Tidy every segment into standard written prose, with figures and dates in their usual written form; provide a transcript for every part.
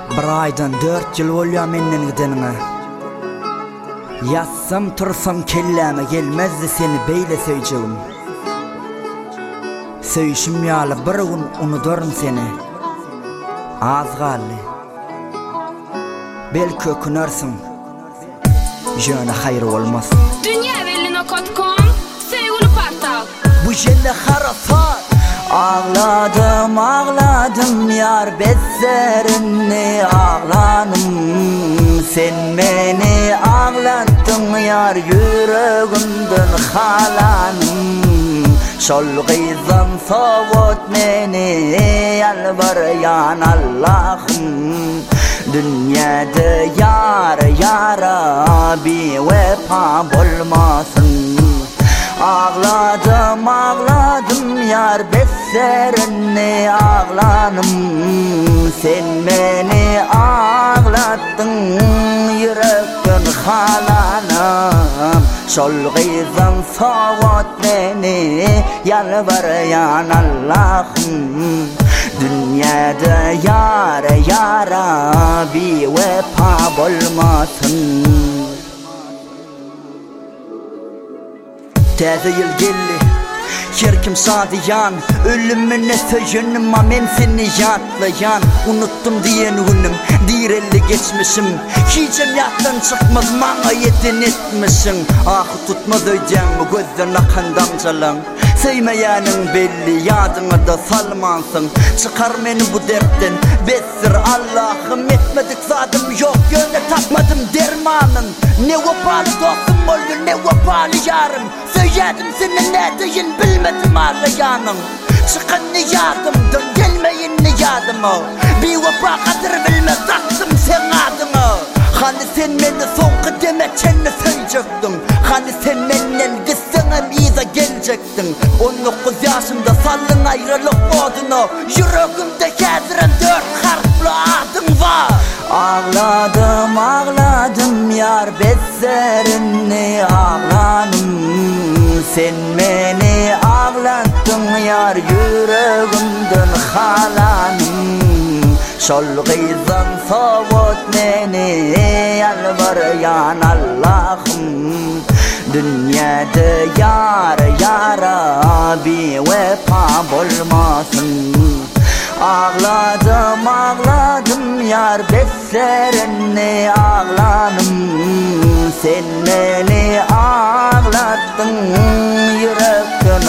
Bir aydan 4 yıl bolýar menden gidenine. Yatsam tursam kelleme gelmezdi seni beyle söýjegim. Söýüşim ýaly bir gün unudarym seni. Az galy. Belki ökünärsiň. Jöne hayır olmaz. Dünýäwelline.com Söýgüli portal. Bu jende harasat. Ağladım ağladım yar bezlerini ağlanım. Sen beni ağlattın yar yüreğimden halanım. Şol gıyzan sovut meni yalvaryan Allah'ım. Dünyada yar yara bir vefa bulmasın. Ağladım ağladım yar bezlerini ağlanım. Sen beni ağlattın yürekten halanım. Şol gıyzan sovut beni yalvaryan Allah'ım. Dünyada yara yara bir vefa bulmasın. Täze ýyl geldi, herkim şadiyan. Ölümüne söýenim ama men seni ýatlayan. Unuttum diýen günüm, direlli geçmişim. Hiçem ýatdan çykmaz maňa ýeten etmişiň. Ahy tutmaz öýdäňmi gözden akan damjalar. Söýmeýäniň belli, ýadyňa da salmansın. Çykar meni bu dertten, bezsir Allah'ım. Etmedik zadym ýok, ýöne tapmadım dermanyn. Ne wepaly dostum boldy, ne wepaly ýarym. Söýädim seni nädeýin bilmedim arlaýanyň. Çykanny ýadymdan, gelmeýinni ýadyma. Bir wepa kadyr bilmez aktym sen adyňa. Hani sen meni soňky demeçenni söýjekdiň. Hani sen menden gitseňem iza geljekdiň. 19 ýaşymda sallyň aýralyk bodyna. Yüregimde häziren 4 harfly adyň bar. Ağladım ağladım yar bezlerini ağlanım. Sen beni ağlattın yar yüreğimden halanım. Şol gıyzan sovut meni yalvaryan Allah'ım. Dünyada yara yara bir vefa bulmasın. Ağladım ağladım yar bezlerini ağlanım. Sen beni ağlattın yürekten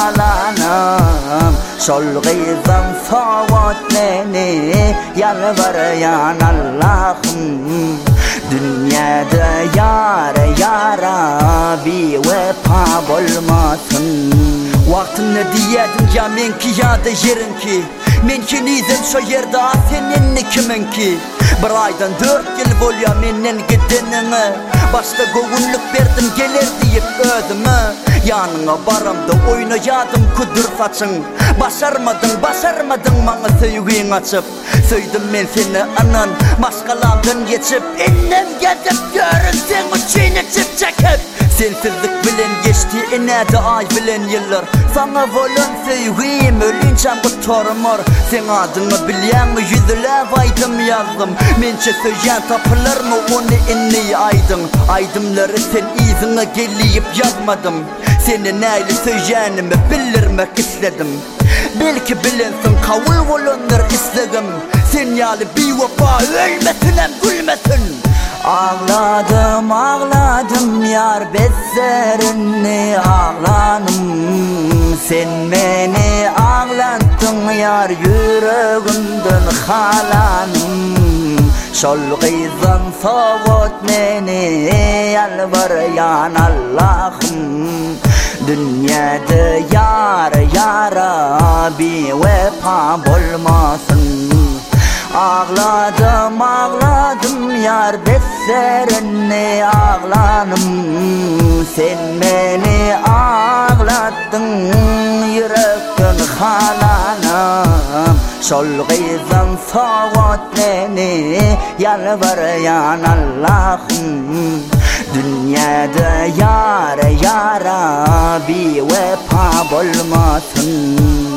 halanım. Şol gıyzan sovut meni yalvaryan Allah'ım. Dünyada yara yara bir vefa bulmasın. Wagtyňda diýädim ya menki ýa-da ýerinki. Menki nizen şo ýerde seninni kiminki. Bir aydan 4 ýyl bolýar menden gidenine. Başta gowunlyk berdim geler diýip özüme. Ýanyňa baramda oýnaýadym kudur saçyň. Başarmadyň maňa söýgüň açyp. Söýdim men seni anan başgalardan geçip. Ennem gezip görünseň üçini çekip. Sensizlik bilen geçti enäde ay bilen ýyllar. Sana bolan söýgüm ölünçem bu tormor. Sen adyňy bilýänmi ýüzlap aýdym ýazdym. Mençe söýýän tapylarmy onu inni aýdyň. Aýdymlary sen iziňe gelýip ýazmadym. Seni näýli söýýänimi bildirmek isledim. Belki bilensin kawul bolanlar islegim. Sen ýaly bir wefa ölmesin hem gülmesin. Ağladım ağladım yar bezlerini ağlanım. Sen beni ağlattın yar yüreğimden halanım. Şol gıyzan sovut meni yalvaryan Allah'ım. Dünyada yara yara bir vefa bulmasın. Ağladım ağladım yar bezlerini ağlanım. Sen beni ağlattın yürekten halanım. Şol gıyzan sovut meni yalvaryan Allah'ım. Dünyada yara yara bir vefa bulmasın.